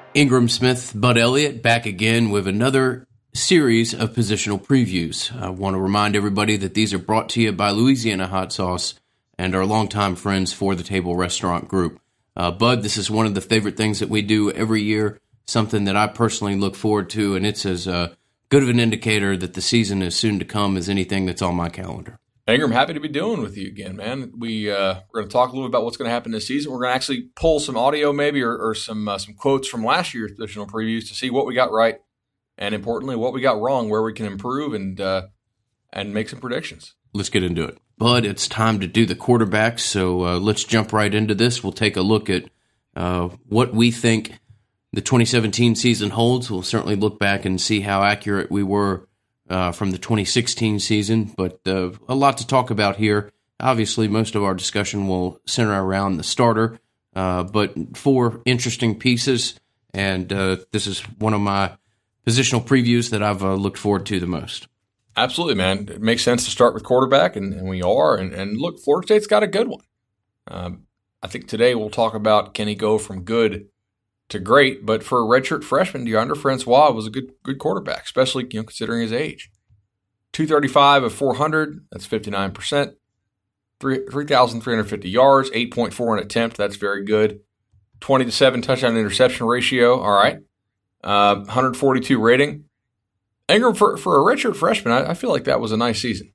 Ingram Smith, Bud Elliott, back again with another series of positional previews. I want to remind everybody that these are brought to you by Louisiana Hot Sauce and our longtime friends For the Table Restaurant Group. Bud, this is one of the favorite things that we do every year, something that I personally look forward to, and it's as good of an indicator that the season is soon to come as anything that's on my calendar. Ingram, happy to be doing with you again, man. We're going to talk a little bit about what's going to happen this season. We're going to actually pull some audio maybe or some quotes from last year's positional previews to see what we got right and, importantly, what we got wrong, where we can improve and make some predictions. Let's get into it. Bud, it's time to do the quarterbacks, so let's jump right into this. We'll take a look at what we think the 2017 season holds. We'll certainly look back and see how accurate we were from the 2016 season, but a lot to talk about here. Obviously, most of our discussion will center around the starter, but 4 interesting pieces, and this is one of my positional previews that I've looked forward to the most. Absolutely, man. It makes sense to start with quarterback, and we are. And look, Florida State's got a good one. I think today we'll talk about can he go from good to great, but for a redshirt freshman, DeAndre Francois was a good quarterback, especially considering his age. 235 of 400, that's 59%. 3,350 yards, 8.4 an attempt, that's very good. 20-7 touchdown interception ratio, all right. 142 rating. Ingram, for a redshirt freshman, I feel like that was a nice season.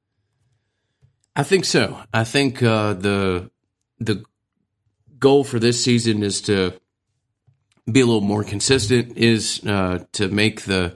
I think so. I think the goal for this season is to be a little more consistent, is to make the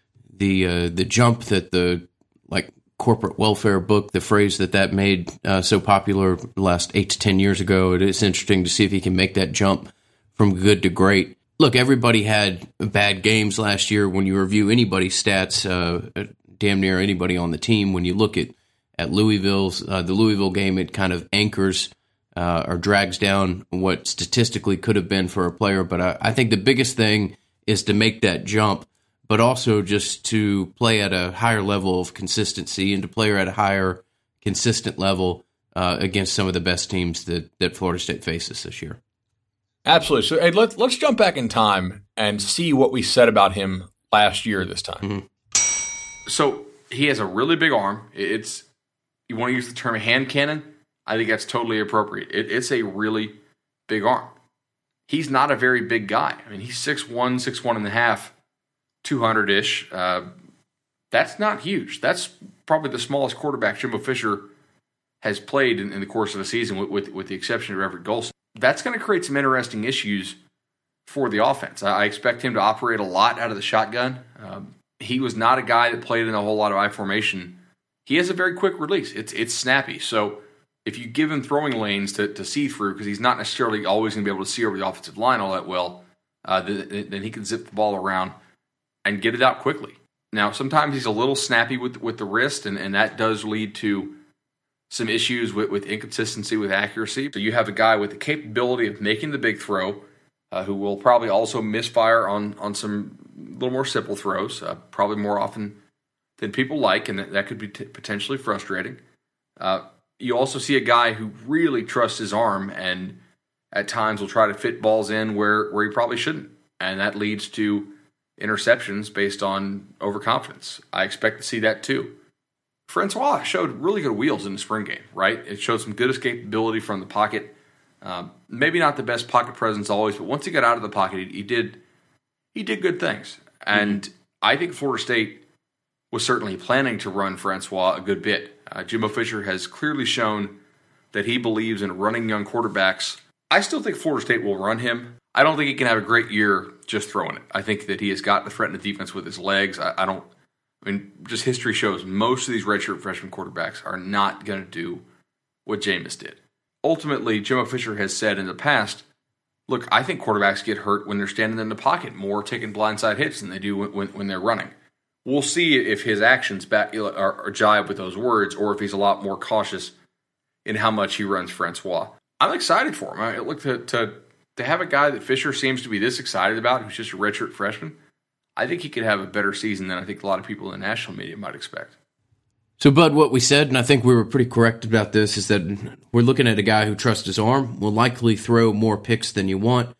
jump that the corporate welfare book, the phrase that made so popular the last 8 to 10 years ago. It is interesting to see if he can make that jump from good to great. Look, everybody had bad games last year. When you review anybody's stats, damn near anybody on the team, when you look at Louisville's the Louisville game, it kind of anchors or drags down what statistically could have been for a player. But I think the biggest thing is to make that jump, but also just to play at a higher level of consistency and to play at a higher consistent level against some of the best teams that Florida State faces this year. Absolutely. So, hey, let's jump back in time and see what we said about him last year this time. Mm-hmm. So he has a really big arm. You want to use the term hand cannon? I think that's totally appropriate. It's a really big arm. He's not a very big guy. I mean, he's 6'1", 6'1 and a half, 200-ish. That's not huge. That's probably the smallest quarterback Jimbo Fisher has played in the course of a season, with the exception of Everett Golson. That's going to create some interesting issues for the offense. I expect him to operate a lot out of the shotgun. He was not a guy that played in a whole lot of I formation. He has a very quick release. It's snappy. So if you give him throwing lanes to see through, because he's not necessarily always going to be able to see over the offensive line all that well, then he can zip the ball around and get it out quickly. Now, sometimes he's a little snappy with the wrist, and that does lead to some issues with inconsistency with accuracy. So you have a guy with the capability of making the big throw, who will probably also misfire on some little more simple throws, probably more often than people like, and that could be potentially frustrating. You also see a guy who really trusts his arm and at times will try to fit balls in where he probably shouldn't, and that leads to interceptions based on overconfidence. I expect to see that too. Francois showed really good wheels in the spring game, right? It showed some good escapability from the pocket. Maybe not the best pocket presence always, but once he got out of the pocket, he did good things. And I think Florida State was certainly planning to run Francois a good bit. Jimbo Fisher has clearly shown that he believes in running young quarterbacks. I still think Florida State will run him. I don't think he can have a great year just throwing it. I think that he has got to threaten the defense with his legs. Just history shows most of these redshirt freshman quarterbacks are not going to do what Jameis did. Ultimately, Jimbo Fisher has said in the past, look, I think quarterbacks get hurt when they're standing in the pocket, more taking blindside hits than they do when they're running. We'll see if his actions are jive with those words, or if he's a lot more cautious in how much he runs Francois. I'm excited for him. Look, to have a guy that Fisher seems to be this excited about, who's just a redshirt freshman, I think he could have a better season than I think a lot of people in the national media might expect. So, Bud, what we said, and I think we were pretty correct about this, is that we're looking at a guy who trusts his arm, will likely throw more picks than you want,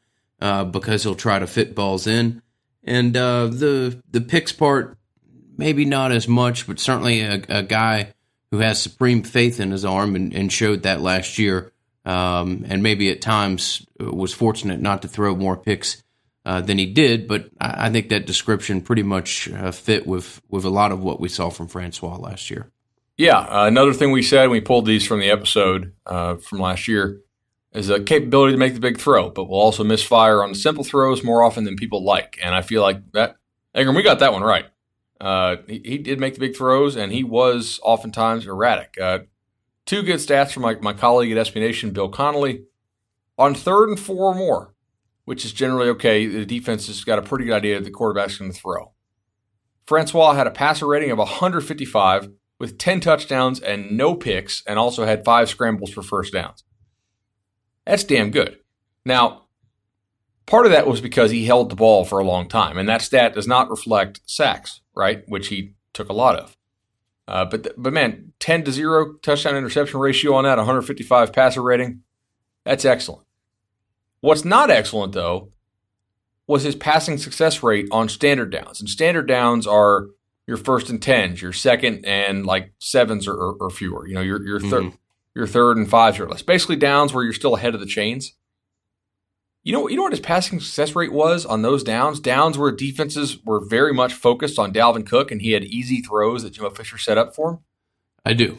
because he'll try to fit balls in. And the picks part, maybe not as much, but certainly a guy who has supreme faith in his arm and showed that last year, and maybe at times was fortunate not to throw more picks than he did. But I think that description pretty much fit with a lot of what we saw from Francois last year. Yeah, another thing we said, we pulled these from the episode from last year, is a capability to make the big throw, but will also misfire on the simple throws more often than people like. And I feel like that, Ingram, we got that one right. He did make the big throws, and he was oftentimes erratic. Two good stats from my colleague at SB Nation, Bill Connolly. On 3rd and 4 or more, which is generally okay, the defense has got a pretty good idea that the quarterback's going to throw. Francois had a passer rating of 155 with 10 touchdowns and no picks, and also had 5 scrambles for first downs. That's damn good. Now, part of that was because he held the ball for a long time, and that stat does not reflect sacks, right, which he took a lot of. But man, 10-0 touchdown interception ratio on that, 155 passer rating, that's excellent. What's not excellent, though, was his passing success rate on standard downs. And standard downs are your 1st and 10s, your 2nd and like 7s or fewer. You know, your third and 5s or less. Basically downs where you're still ahead of the chains. You know what his passing success rate was on those downs? Downs where defenses were very much focused on Dalvin Cook and he had easy throws that Jimbo Fisher set up for him? I do.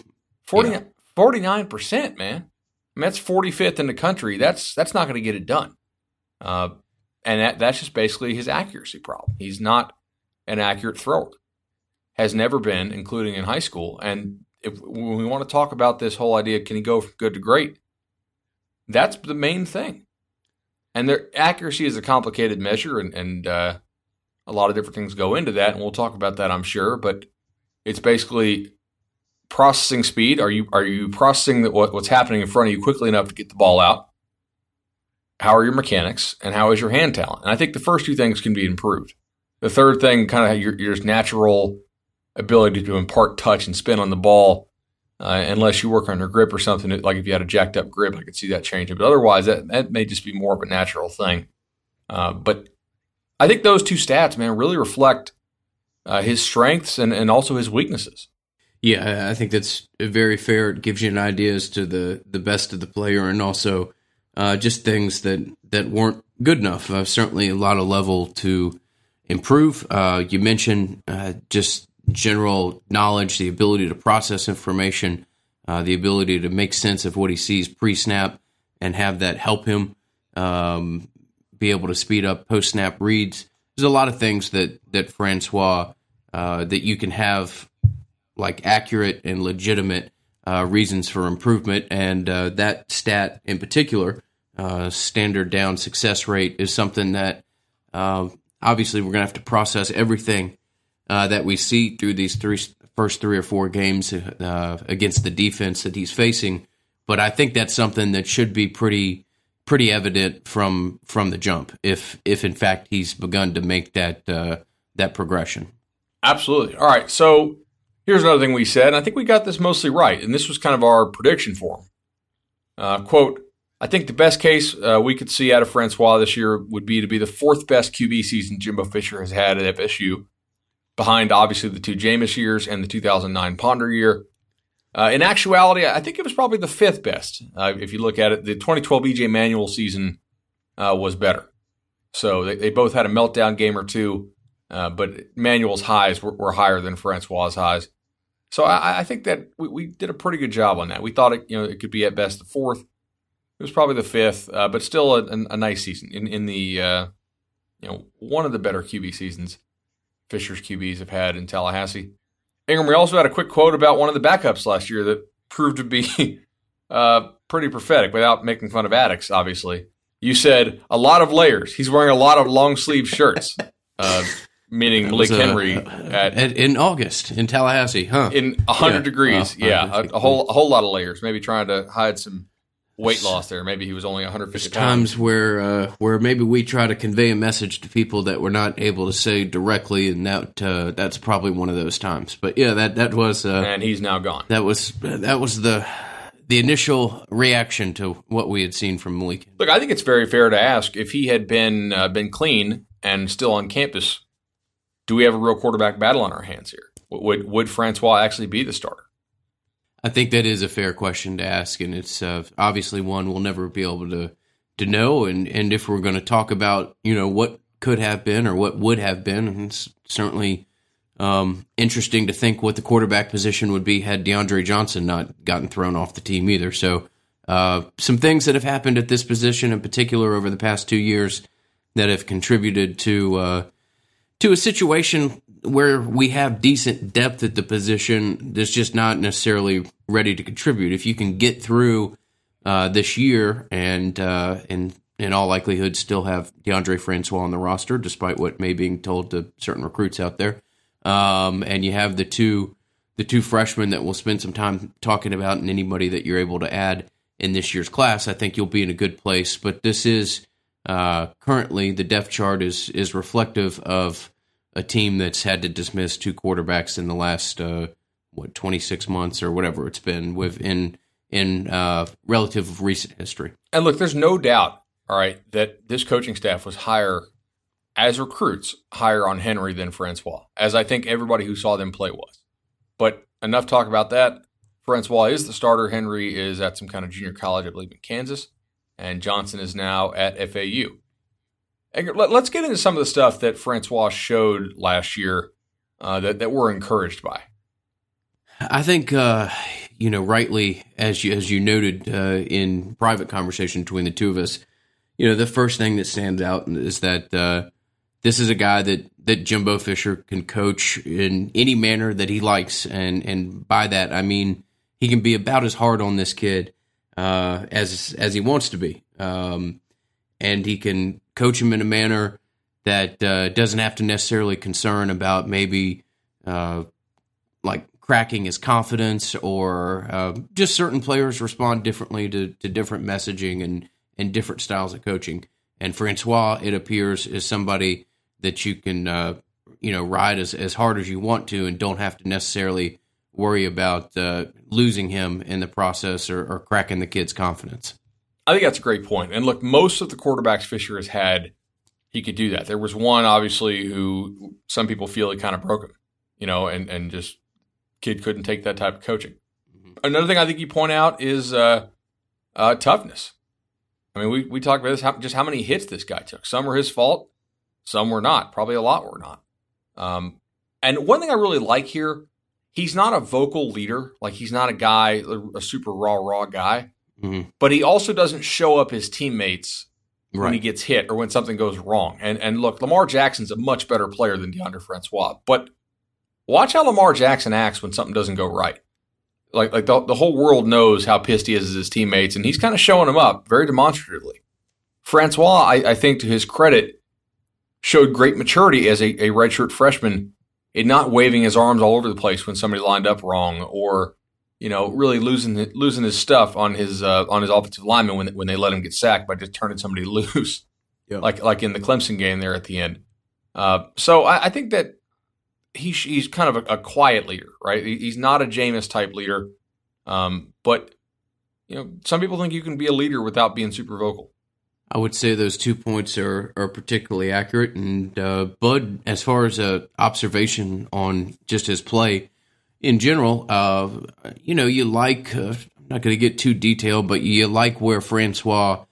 49%, man. I mean, that's 45th in the country. That's not going to get it done. And that's just basically his accuracy problem. He's not an accurate thrower. Has never been, including in high school. And when we want to talk about this whole idea, can he go from good to great? That's the main thing. And their accuracy is a complicated measure, and a lot of different things go into that, and we'll talk about that, I'm sure. But it's basically processing speed. Are you processing what's happening in front of you quickly enough to get the ball out? How are your mechanics, and how is your hand talent? And I think the first 2 things can be improved. The third thing, kind of your natural ability to impart touch and spin on the ball, unless you work on your grip or something. Like if you had a jacked up grip, I could see that changing. But otherwise, that may just be more of a natural thing. But I think those 2 stats, man, really reflect his strengths and also his weaknesses. Yeah, I think that's very fair. It gives you an idea as to the best of the player, and also just things that weren't good enough. Certainly a lot of level to improve. You mentioned just general knowledge, the ability to process information, the ability to make sense of what he sees pre-snap and have that help him be able to speed up post-snap reads. There's a lot of things that Francois, that you can have like accurate and legitimate reasons for improvement. And that stat in particular, standard down success rate, is something that obviously we're going to have to process everything that we see through these first 3 or 4 games against the defense that he's facing. But I think that's something that should be pretty evident from the jump, if in fact he's begun to make that progression. Absolutely. All right, so here's another thing we said, and I think we got this mostly right, and this was kind of our prediction for him. Quote, I think the best case we could see out of Francois this year would be to be the 4th best QB season Jimbo Fisher has had at FSU, behind obviously the 2 Jameis years and the 2009 Ponder year. In actuality, I think it was probably the 5th best. If you look at it, the 2012 E.J. Manuel season was better. So they both had a meltdown game or 2, but Manuel's highs were higher than Francois' highs. So I think that we did a pretty good job on that. We thought it could be at best the 4th. It was probably the 5th, but still a nice season in the one of the better QB seasons Fisher's QBs have had in Tallahassee. Ingram, we also had a quick quote about one of the backups last year that proved to be pretty prophetic, without making fun of addicts, obviously. You said, a lot of layers. He's wearing a lot of long-sleeve shirts, meaning Malik Henry. In August in Tallahassee, huh? In 100 degrees, a whole lot of layers, maybe trying to hide some weight loss there. Maybe he was only 150 pounds. Times where maybe we try to convey a message to people that we're not able to say directly, and that's probably one of those times. But yeah, that was and he's now gone. That was the initial reaction to what we had seen from Malik. Look, I think it's very fair to ask if he had been clean and still on campus. Do we have a real quarterback battle on our hands here? Would Francois actually be the starter? I think that is a fair question to ask, and it's obviously one we'll never be able to know. And if we're going to talk about what could have been or what would have been, it's certainly interesting to think what the quarterback position would be had DeAndre Johnson not gotten thrown off the team either. So some things that have happened at this position in particular over the past 2 years that have contributed to a situation where we have decent depth at the position that's just not necessarily ready to contribute. If you can get through this year and in all likelihood still have DeAndre Francois on the roster, despite what may be being told to certain recruits out there, and you have the two freshmen that we'll spend some time talking about, and anybody that you're able to add in this year's class, I think you'll be in a good place. But this is currently the depth chart is reflective of a team that's had to dismiss 2 quarterbacks in the last 26 months or whatever it's been in relative recent history. And look, there's no doubt, all right, that this coaching staff was higher on Henry than Francois, as I think everybody who saw them play was. But enough talk about that. Francois is the starter. Henry is at some kind of junior college, I believe, in Kansas, and Johnson is now at FAU. Let's get into some of the stuff that Francois showed last year that we're encouraged by. I think, rightly, as you noted in private conversation between the two of us, the first thing that stands out is that this is a guy that Jimbo Fisher can coach in any manner that he likes, and by that I mean he can be about as hard on this kid as he wants to be, and he can coach him in a manner that doesn't have to necessarily concern about maybe like cracking his confidence or just certain players respond differently to different messaging and different styles of coaching. And Francois, it appears, is somebody that you can ride as hard as you want to and don't have to necessarily worry about losing him in the process or cracking the kid's confidence. I think that's a great point. And look, most of the quarterbacks Fisher has had, he could do that. There was one, obviously, who some people feel he kind of broke him, and just kid couldn't take that type of coaching. Mm-hmm. Another thing I think you point out is toughness. I mean, we talked about this, just how many hits this guy took. Some were his fault, some were not. Probably a lot were not. And one thing I really like here, he's not a vocal leader. Like, he's not a guy, a super raw guy. Mm-hmm. But he also doesn't show up his teammates when he gets hit or when something goes wrong. And look, Lamar Jackson's a much better player than DeAndre Francois. But watch how Lamar Jackson acts when something doesn't go right. Like the whole world knows how pissed he is at his teammates, and he's kind of showing them up very demonstratively. Francois, I think, to his credit, showed great maturity as a redshirt freshman in not waving his arms all over the place when somebody lined up wrong, or really losing his stuff on his offensive lineman when they let him get sacked by just turning somebody loose, like in the Clemson game there at the end. So I think that he's kind of a quiet leader, right? He's not a Jameis type leader, but some people think you can be a leader without being super vocal. I would say those 2 points are particularly accurate. And Bud, as far as observation on just his play in general, you like, I'm not going to get too detailed, but you like where Francois,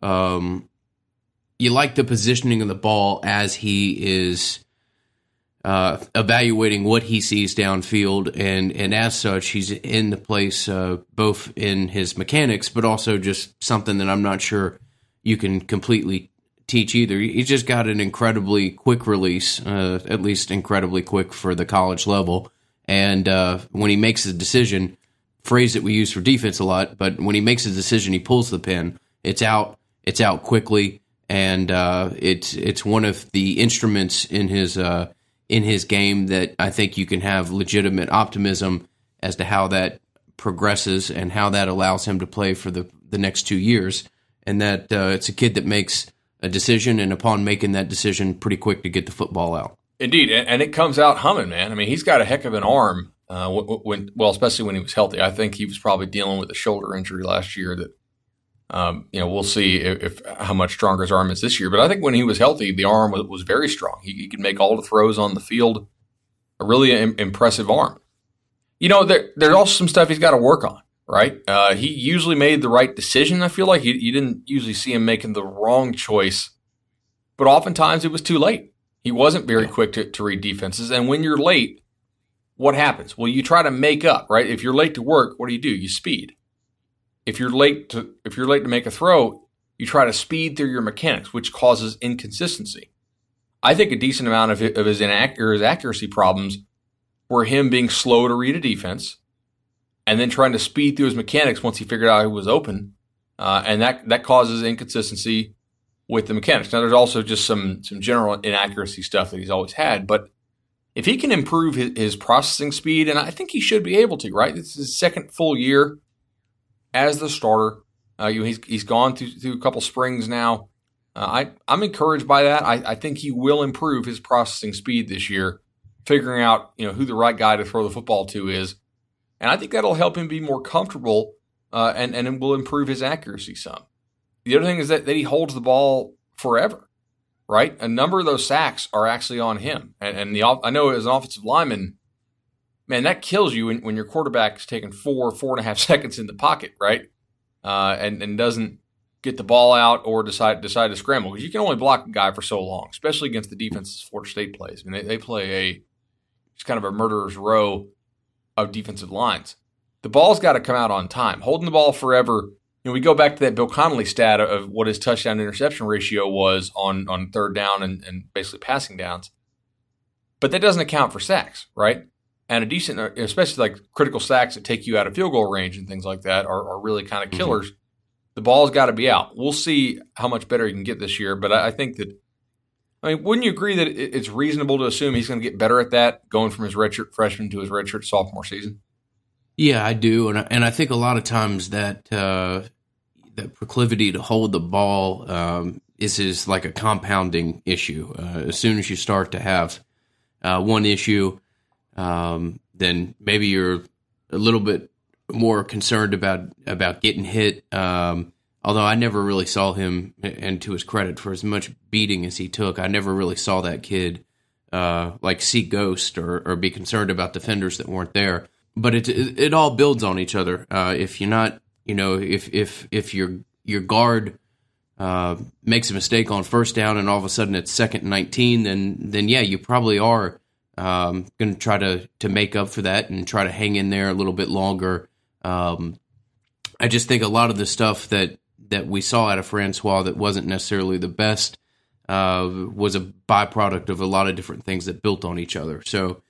you like the positioning of the ball as he is evaluating what he sees downfield, and as such, he's in the place both in his mechanics, but also just something that I'm not sure you can completely teach either. He's just got an incredibly quick release, at least incredibly quick for the college level. And when he makes a decision, phrase that we use for defense a lot, but when he makes a decision, he pulls the pin. It's out quickly, and it's one of the instruments in his game that I think you can have legitimate optimism as to how that progresses and how that allows him to play for the next 2 years. And that it's a kid that makes a decision, and upon making that decision, pretty quick to get the football out. Indeed, and it comes out humming, man. I mean, he's got a heck of an arm Especially when he was healthy. I think he was probably dealing with a shoulder injury last year that, we'll see if how much stronger his arm is this year. But I think when he was healthy, the arm was very strong. He could make all the throws on the field. A really impressive arm. There's also some stuff he's got to work on, right? He usually made the right decision. I feel like you didn't usually see him making the wrong choice, but oftentimes it was too late. He wasn't very quick to read defenses. And when you're late, what happens? Well, you try to make up, right? If you're late to work, what do? You speed. If you're late to make a throw, you try to speed through your mechanics, which causes inconsistency. I think a decent amount of his accuracy problems were him being slow to read a defense and then trying to speed through his mechanics once he figured out who was open. And that causes inconsistency with the mechanics. Now, there's also just some general inaccuracy stuff that he's always had. But if he can improve his processing speed, and I think he should be able to, right? This is his second full year as the starter. He's gone through a couple springs now. I'm encouraged by that. I think he will improve his processing speed this year, figuring out who the right guy to throw the football to is, and I think that'll help him be more comfortable, and it will improve his accuracy some. The other thing is that he holds the ball forever, right? A number of those sacks are actually on him, and I know as an offensive lineman, man, that kills you when your quarterback is taking 4.5 seconds in the pocket, right, and doesn't get the ball out or decide to scramble, because you can only block a guy for so long, especially against the defenses Florida State plays. I mean, they play it's kind of a murderer's row of defensive lines. The ball's got to come out on time. Holding the ball forever, we go back to that Bill Connolly stat of what his touchdown-interception ratio was on third down and basically passing downs. But that doesn't account for sacks, right? And a decent, especially like critical sacks that take you out of field goal range and things like that are really kind of killers. Mm-hmm. The ball's got to be out. We'll see how much better he can get this year, but I think that, wouldn't you agree that it's reasonable to assume he's going to get better at that, going from his redshirt freshman to his redshirt sophomore season? Yeah, I do, and I think a lot of times that that proclivity to hold the ball is like a compounding issue. As soon as you start to have one issue, then maybe you're a little bit more concerned about getting hit. Although I never really saw him, and to his credit, for as much beating as he took, I never really saw that kid see ghost or be concerned about defenders that weren't there. But it all builds on each other. If you're not, if your guard makes a mistake on first down and all of a sudden it's 2nd and 19, then yeah, you probably are going to try to make up for that and try to hang in there a little bit longer. I just think a lot of the stuff that we saw out of Francois that wasn't necessarily the best was a byproduct of a lot of different things that built on each other. So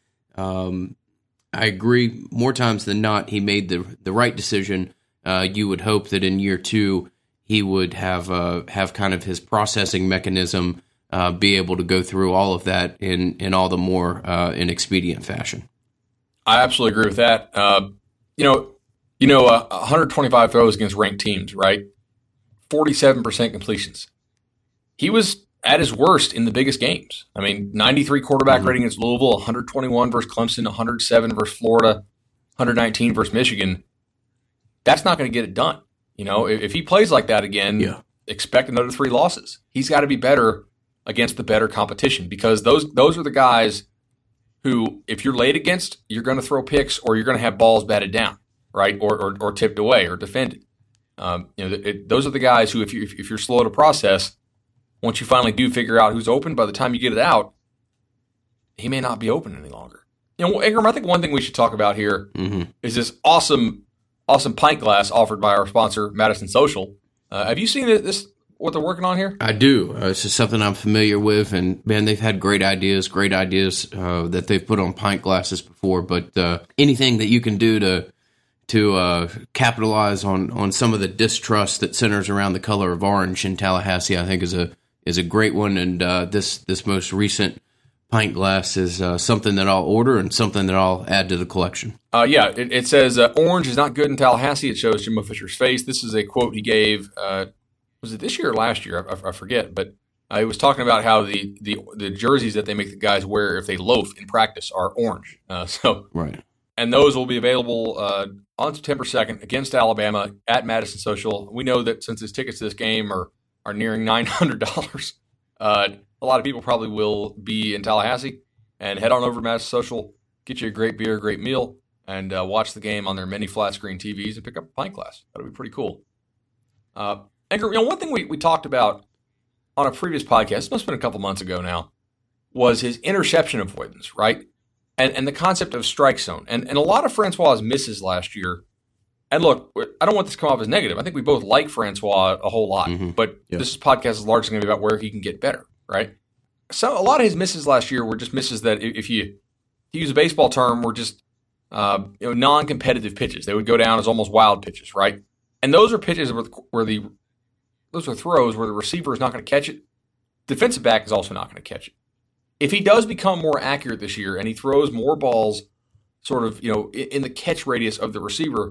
I agree, more times than not, he made the right decision. You would hope that in year 2 he would have kind of his processing mechanism be able to go through all of that in all the more in expedient fashion. I absolutely agree with that. 125 throws against ranked teams, right? 47% completions. He was at his worst in the biggest games. 93 quarterback rating against Louisville, 121 versus Clemson, 107 versus Florida, 119 versus Michigan. That's not going to get it done. If he plays like that again, expect another 3 losses. He's got to be better against the better competition, because those are the guys who, if you're late against, you're going to throw picks or you're going to have balls batted down, right, or tipped away or defended. Those are the guys who, if you're slow to process, once you finally do figure out who's open, by the time you get it out, he may not be open any longer. Ingram, I think one thing we should talk about here is this awesome pint glass offered by our sponsor, Madison Social. Have you seen what they're working on here? I do. It's just something I'm familiar with, and man, they've had great ideas that they've put on pint glasses before. But anything that you can do to capitalize on some of the distrust that centers around the color of orange in Tallahassee, I think is a great one. And this most recent pint glass is something that I'll order and something that I'll add to the collection. It says orange is not good in Tallahassee. It shows Jimbo Fisher's face. This is a quote he gave. Was it this year or last year? I forget. But he was talking about how the jerseys that they make the guys wear if they loaf in practice are orange. Right. And those will be available on September 2nd against Alabama at Madison Social. We know that since his tickets to this game are nearing $900, a lot of people probably will be in Tallahassee. And head on over to Madison Social, get you a great beer, great meal, and watch the game on their many flat screen TVs and pick up a pint glass. That'll be pretty cool. Anchor, one thing we talked about on a previous podcast, it must have been a couple months ago now, was his interception avoidance, right? And the concept of strike zone. And a lot of Francois' misses last year. And look, I don't want this to come off as negative. I think we both like Francois a whole lot. Mm-hmm. But this podcast is largely going to be about where he can get better, right? So a lot of his misses last year were just misses that, if you use a baseball term, were just non-competitive pitches. They would go down as almost wild pitches, right? And those are pitches those are throws where the receiver is not going to catch it. Defensive back is also not going to catch it. If he does become more accurate this year and he throws more balls sort of, in the catch radius of the receiver,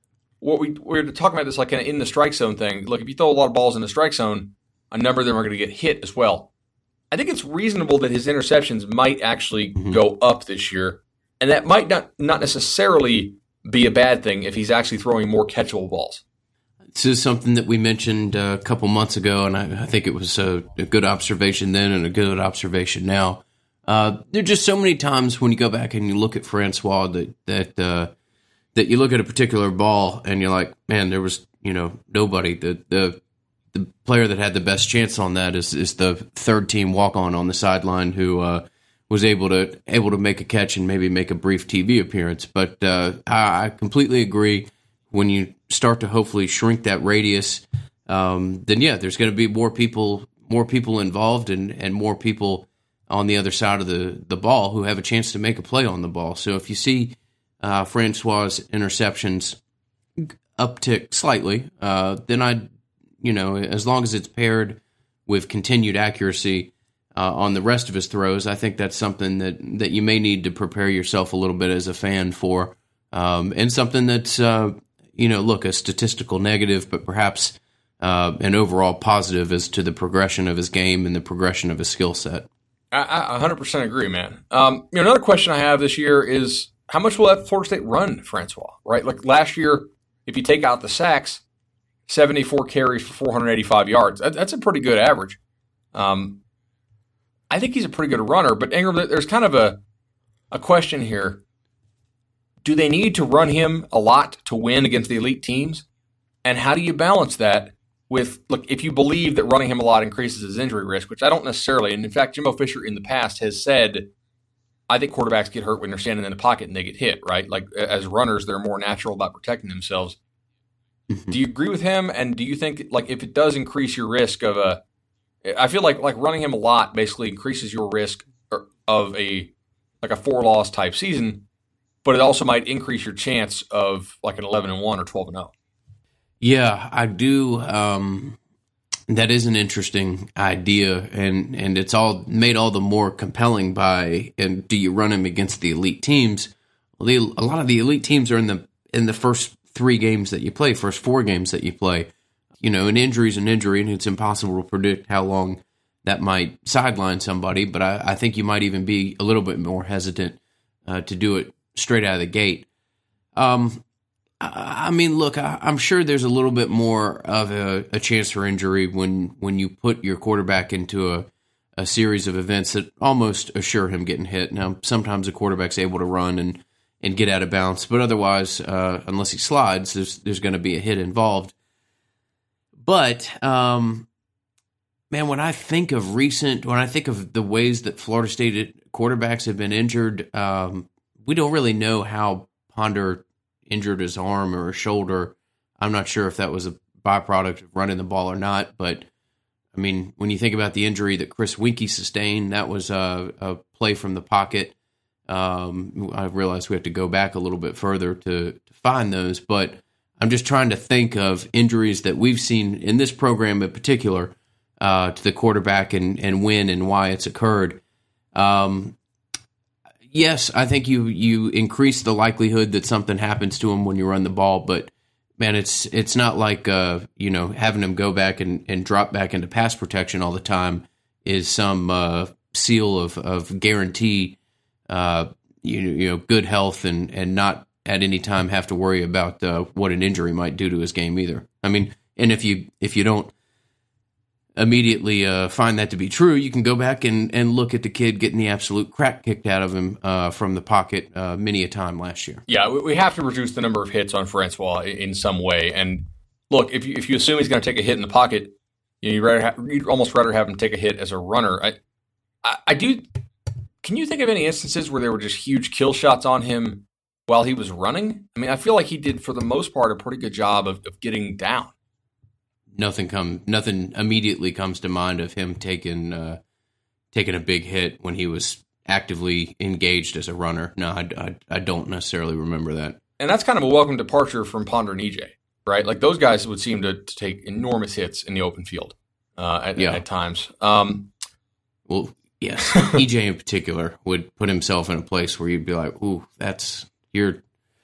we're talking about this like in the strike zone thing. Look, if you throw a lot of balls in the strike zone, a number of them are going to get hit as well. I think it's reasonable that his interceptions might actually go up this year, and that might not necessarily be a bad thing if he's actually throwing more catchable balls. This is something that we mentioned a couple months ago, and I think it was a good observation then and a good observation now. There are just so many times when you go back and you look at Francois that you look at a particular ball and you're like, man, there was nobody. The player that had the best chance on that is the third team walk-on the sideline who was able to make a catch and maybe make a brief TV appearance. But I completely agree. When you start to hopefully shrink that radius, then there's going to be more people involved and more people on the other side of the ball who have a chance to make a play on the ball. So if you see Francois' interceptions uptick slightly, then as long as it's paired with continued accuracy on the rest of his throws, I think that's something that you may need to prepare yourself a little bit as a fan for, and something that's a statistical negative, but perhaps an overall positive as to the progression of his game and the progression of his skill set. I 100% agree, man. Another question I have this year is how much will that Florida State run Francois, right? Like last year, if you take out the sacks, 74 carries for 485 yards. That's a pretty good average. I think he's a pretty good runner, but Ingram, there's kind of a question here. Do they need to run him a lot to win against the elite teams? And how do you balance that with, look, if you believe that running him a lot increases his injury risk, which I don't necessarily, and in fact, Jimbo Fisher in the past has said, I think quarterbacks get hurt when they're standing in the pocket and they get hit, right? Like as runners, they're more natural about protecting themselves. Mm-hmm. Do you agree with him? And do you think, like, if it does increase your risk of I feel like running him a lot basically increases your risk of a 4-loss type season, but it also might increase your chance of like an 11-1 or 12-0. Yeah, I do. That is an interesting idea, and it's all made all the more compelling by, and do you run him against the elite teams? Well, a lot of the elite teams are in the first 3 games that you play, first 4 games that you play. An injury is an injury, and it's impossible to predict how long that might sideline somebody, but I think you might even be a little bit more hesitant to do it straight out of the gate. I mean, look, I'm sure there's a little bit more of a chance for injury when you put your quarterback into a series of events that almost assure him getting hit. Now, sometimes a quarterback's able to run and get out of bounds, but otherwise, unless he slides, there's going to be a hit involved. But, man, when I think of the ways that Florida State quarterbacks have been injured, we don't really know how Ponder injured his arm or his shoulder. I'm not sure if that was a byproduct of running the ball or not, but I mean, when you think about the injury that Chris Winkie sustained, that was a play from the pocket. I realize we have to go back a little bit further to find those, but I'm just trying to think of injuries that we've seen in this program in particular to the quarterback and when and why it's occurred. Yes, I think you increase the likelihood that something happens to him when you run the ball, but man, it's not like having him go back and drop back into pass protection all the time is some seal of guarantee good health and not at any time have to worry about what an injury might do to his game either. I mean, and if you don't immediately find that to be true, you can go back and look at the kid getting the absolute crap kicked out of him from the pocket many a time last year. Yeah, we have to reduce the number of hits on Francois in some way. And look, if you assume he's going to take a hit in the pocket, you'd almost rather have him take a hit as a runner. I do. Can you think of any instances where there were just huge kill shots on him while he was running? I mean, I feel like he did, for the most part, a pretty good job of getting down. Nothing immediately comes to mind of him taking a big hit when he was actively engaged as a runner. No, I don't necessarily remember that. And that's kind of a welcome departure from Ponder and EJ, right? Like those guys would seem to take enormous hits in the open field at times. Well, yes, EJ in particular would put himself in a place where you'd be like, "Ooh, that's you're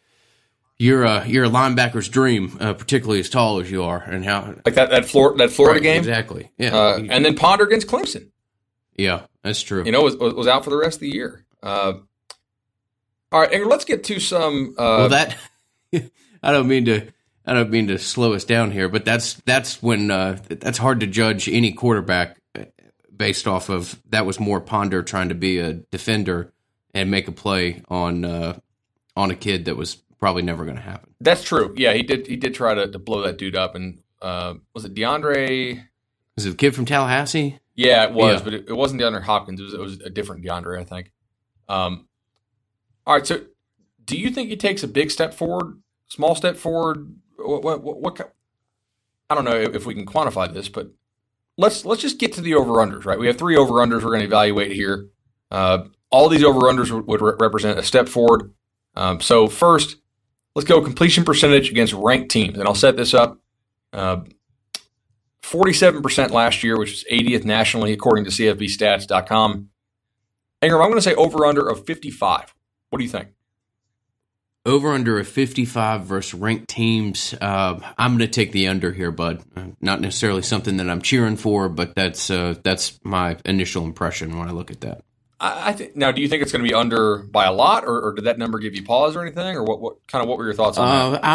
a linebacker's dream, particularly as tall as you are." And how like that Florida game, exactly, yeah. And then Ponder against Clemson. Yeah, that's true. Was out for the rest of the year. All right, Edgar, let's get to some. That I don't mean to slow us down here, but that's when that's hard to judge any quarterback based off of. That was more Ponder trying to be a defender and make a play on a kid that was probably never going to happen. That's true. Yeah, he did try to blow that dude up. And was it DeAndre? Was it the kid from Tallahassee? Yeah, it was, but it wasn't DeAndre Hopkins. It was a different DeAndre, I think. All right, so do you think he takes a big step forward, small step forward? What I don't know if we can quantify this, but let's just get to the over-unders, right? We have 3 over-unders we're going to evaluate here. All these over-unders would represent a step forward. So first, let's go completion percentage against ranked teams. And I'll set this up. 47% last year, which was 80th nationally, according to CFBstats.com. Ingram, I'm going to say over-under of 55. What do you think? Over-under of 55 versus ranked teams. I'm going to take the under here, bud. Not necessarily something that I'm cheering for, but that's my initial impression when I look at that. I think now. Do you think it's going to be under by a lot, or did that number give you pause or anything, or what were your thoughts on that?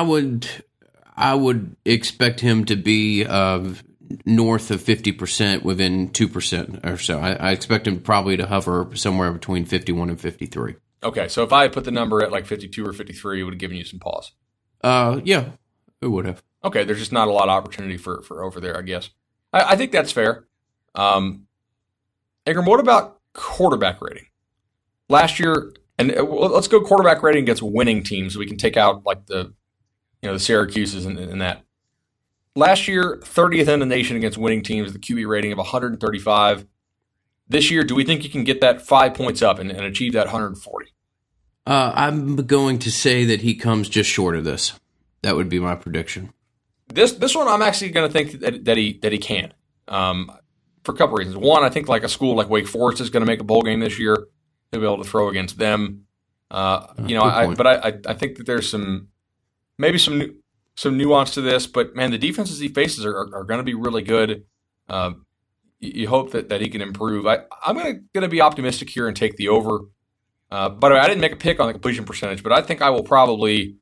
I would expect him to be north of 50% within 2% or so. I expect him probably to hover somewhere between 51 and 53. Okay, so if I had put the number at like 52 or 53, it would have given you some pause. Yeah, it would have. Okay, there's just not a lot of opportunity for over there, I guess. I think that's fair. Ingram, what about quarterback rating? Last year, and let's go quarterback rating against winning teams so we can take out like the Syracuses and that. Last year, 30th in the nation against winning teams, the QB rating of 135. This year, do we think you can get that 5 points up and achieve that 140? I'm going to say that he comes just short of this. That would be my prediction. This one, I'm actually going to think that he can. For a couple reasons. One, I think like a school like Wake Forest is going to make a bowl game this year. He'll be able to throw against them. I think that there's some nuance to this. But man, the defenses he faces are going to be really good. You hope that he can improve. I'm going to be optimistic here and take the over. By the way, I didn't make a pick on the completion percentage, but I think I'll probably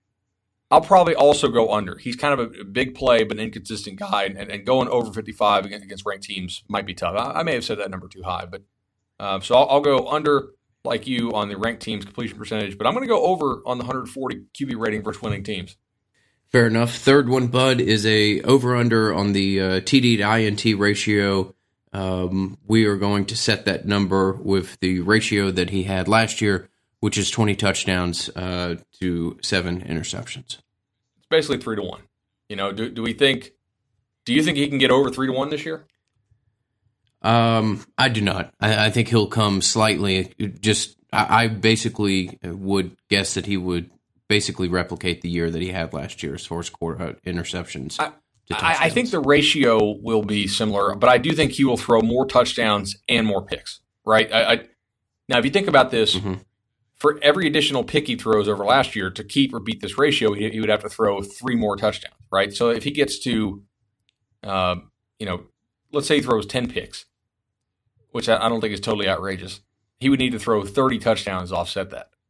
also go under. He's kind of a big play, but an inconsistent guy, and going over 55 against ranked teams might be tough. I may have said that number too high, but so I'll go under like you on the ranked teams completion percentage, but I'm going to go over on the 140 QB rating versus winning teams. Fair enough. Third one, bud, is a over-under on the TD to INT ratio. We are going to set that number with the ratio that he had last year, which is 20 touchdowns to 7 interceptions. It's basically 3-1. Do you think he can get over 3-1 this year? I do not. I think he'll come slightly. I basically would guess that he would basically replicate the year that he had last year as far as interceptions. I think the ratio will be similar, but I do think he will throw more touchdowns and more picks, right? Now, if you think about this, for every additional pick he throws over last year to keep or beat this ratio, he would have to throw 3 more touchdowns, right? So if he gets to, let's say he throws 10 picks, which I don't think is totally outrageous, he would need to throw 30 touchdowns to offset that.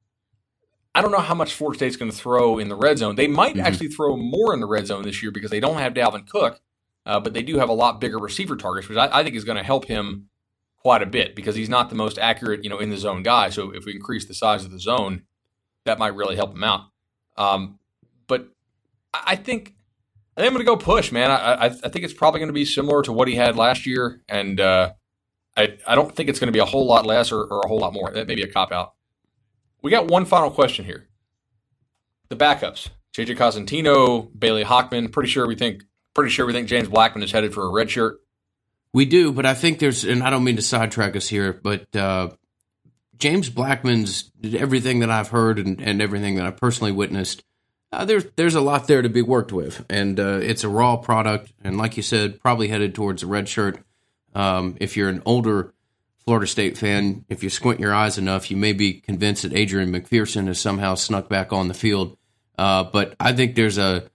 I don't know how much Florida State's going to throw in the red zone. They might actually throw more in the red zone this year because they don't have Dalvin Cook, but they do have a lot bigger receiver targets, which I think is going to help him quite a bit because he's not the most accurate, in the zone guy. So if we increase the size of the zone, that might really help him out. But I think I'm going to go push, man. I think it's probably going to be similar to what he had last year, and I don't think it's going to be a whole lot less or a whole lot more. That may be a cop-out. We got one final question here. The backups: J.J. Cosentino, Bailey Hockman. Pretty sure we think James Blackman is headed for a red shirt. We do, but I think and I don't mean to sidetrack us here, but James Blackman's everything that I've heard and everything that I've personally witnessed. There's a lot there to be worked with, and it's a raw product, and like you said, probably headed towards a red shirt. If you're an older Florida State fan, if you squint your eyes enough, you may be convinced that Adrian McPherson has somehow snuck back on the field. But I think there's a,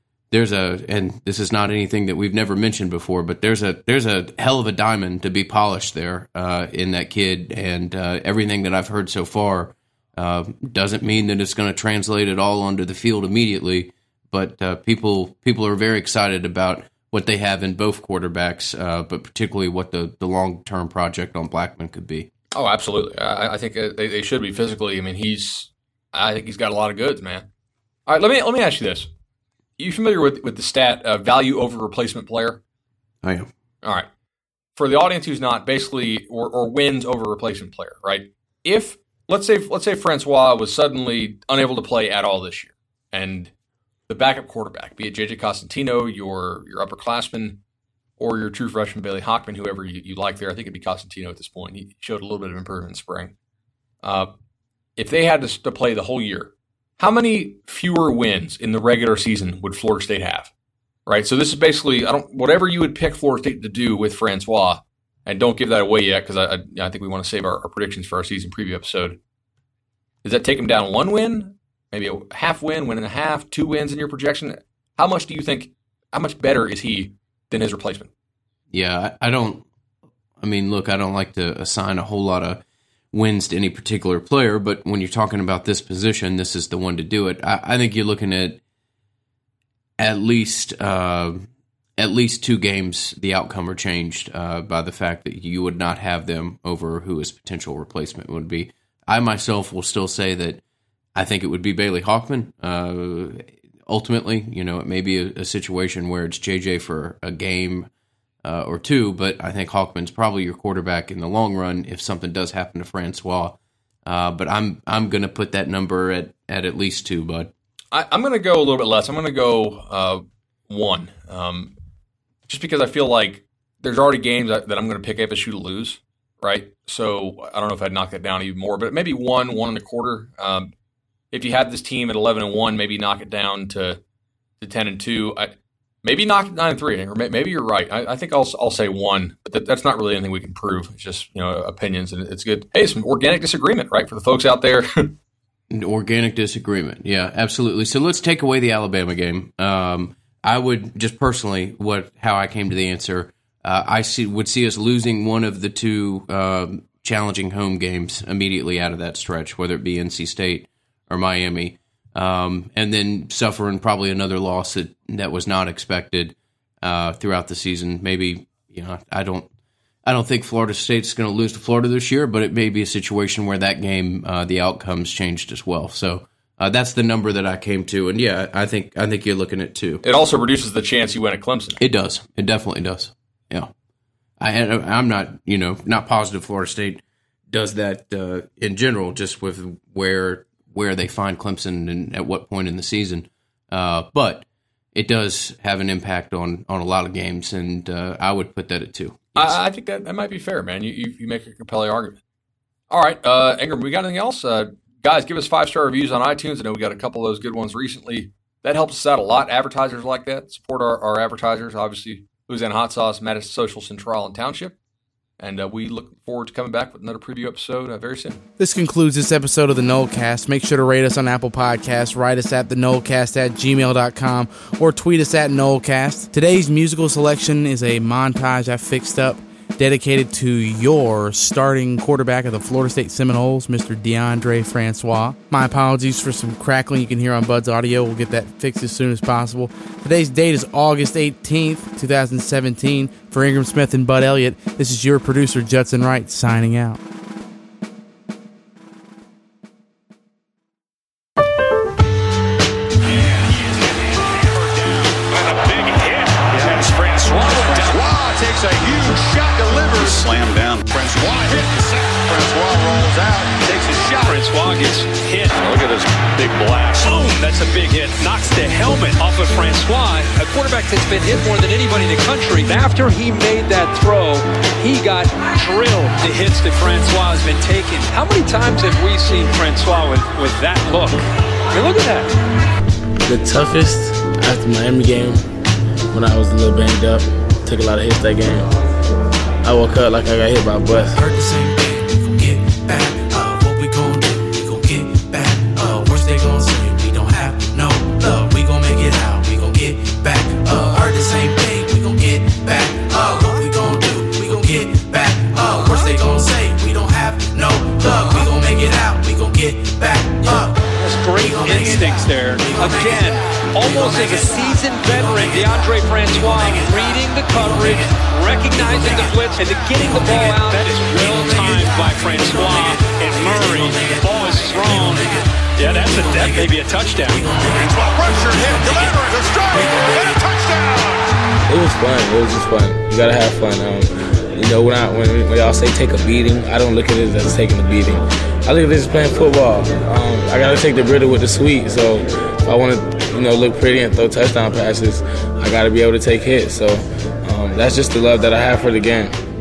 and this is not anything that we've never mentioned before, but there's a hell of a diamond to be polished there in that kid, and everything that I've heard so far doesn't mean that it's going to translate it all onto the field immediately. But people are very excited about what they have in both quarterbacks, but particularly what the long-term project on Blackman could be. Oh, absolutely. I think they should be physically. I mean, I think he's got a lot of goods, man. All right, let me ask you this. Are you familiar with the stat value over replacement player? I am. All right. For the audience who's not, basically, or wins over replacement player, right? If let's say Francois was suddenly unable to play at all this year, and the backup quarterback, be it J.J. Cosentino, your upperclassman, or your true freshman Bailey Hockman, whoever you like there. I think it'd be Cosentino at this point. He showed a little bit of improvement in spring. If they had to play the whole year, how many fewer wins in the regular season would Florida State have? Right. So this is basically whatever you would pick Florida State to do with Francois, and don't give that away yet because I think we want to save our predictions for our season preview episode. Does that take him down one win? Maybe a half win and a half, 2 wins in your projection? How much do you think, how much better is he than his replacement? Yeah, I don't like to assign a whole lot of wins to any particular player, but when you're talking about this position, this is the one to do it. I think you're looking at least 2 games, the outcome are changed by the fact that you would not have them over who his potential replacement would be. I myself will still say that I think it would be Bailey Hockman. Ultimately, it may be a situation where it's JJ for a game or 2, but I think Hockman's probably your quarterback in the long run if something does happen to Francois. But I'm going to put that number at least 2, bud. I'm going to go a little bit less. I'm going to go 1, just because I feel like there's already games that I'm going to pick FSU to lose, right? So I don't know if I'd knock that down even more, but maybe 1.25. If you had this team at 11-1, maybe knock it down to 10-2. Maybe knock it 9-3, or maybe you're right. I think I'll say 1, but that's not really anything we can prove. It's just opinions, and it's good. Hey, some organic disagreement, right, for the folks out there. Organic disagreement, yeah, absolutely. So let's take away the Alabama game. I would just personally, how I came to the answer, would see us losing one of the 2 challenging home games immediately out of that stretch, whether it be NC State or Miami, and then suffering probably another loss that was not expected throughout the season. Maybe I don't think Florida State's going to lose to Florida this year, but it may be a situation where that game the outcomes changed as well. So that's the number that I came to, and yeah, I think you're looking at 2. It also reduces the chance you win at Clemson. It does. It definitely does. Yeah, I'm not positive Florida State does that in general, just with where they find Clemson and at what point in the season. But it does have an impact on a lot of games, and I would put that at 2. Yes. I think that might be fair, man. You make a compelling argument. All right, Ingram, we got anything else? Guys, give us 5-star reviews on iTunes. I know we got a couple of those good ones recently. That helps us out a lot. Advertisers like that support our advertisers. Obviously, Louisiana Hot Sauce, Madison Social Central and Township. And we look forward to coming back with another preview episode very soon. This concludes this episode of the Nolecast. Make sure to rate us on Apple Podcasts, write us at thenolecast@gmail.com, or tweet us at Nolecast. Today's musical selection is a montage I fixed up. dedicated to your starting quarterback of the Florida State Seminoles, Mr. DeAndre Francois. My apologies for some crackling you can hear on Bud's audio. We'll get that fixed as soon as possible. Today's date is August 18th, 2017. For Ingram Smith and Bud Elliott, this is your producer, Judson Wright, signing out. A huge shot delivered. Slam down. Francois hit the sack. Francois rolls out. Takes a shot. Francois gets hit. Look at this big blast. Boom! That's a big hit. Knocks the helmet off of Francois, a quarterback that's been hit more than anybody in the country. After he made that throw, he got drilled. The hits that Francois has been taking. How many times have we seen Francois with that look? I mean, look at that. The toughest after Miami game, when I was a little banged up. Took a lot of hits that game. I woke up like I got hit by a bus. Heard the same thing, we gon' get back. What we gon' do? We gon' get back. Worst they gon' say, we don't have no love. We gon' make it out, we gon' get back. Heard the same thing, we gon' get back. What we gon' do? We gon' get back. Worst they gon' say, we don't have no love. We gon' make it out, we gon' get back. That's great instincts there. Again, almost as a seasoned veteran, DeAndre Francois reading the coverage, recognizing the blitz, and getting the ball out. That is well timed by Francois and Murray. The ball is thrown. Yeah, that may be a touchdown. Francois pressure hit, delivers a strike, and a touchdown. It was fun. It was just fun. You gotta have fun. When y'all say take a beating, I don't look at it as taking a beating. I look at this as playing football. I gotta take the bitter with the sweet. So if I want to, look pretty and throw touchdown passes, I gotta be able to take hits. So that's just the love that I have for the game.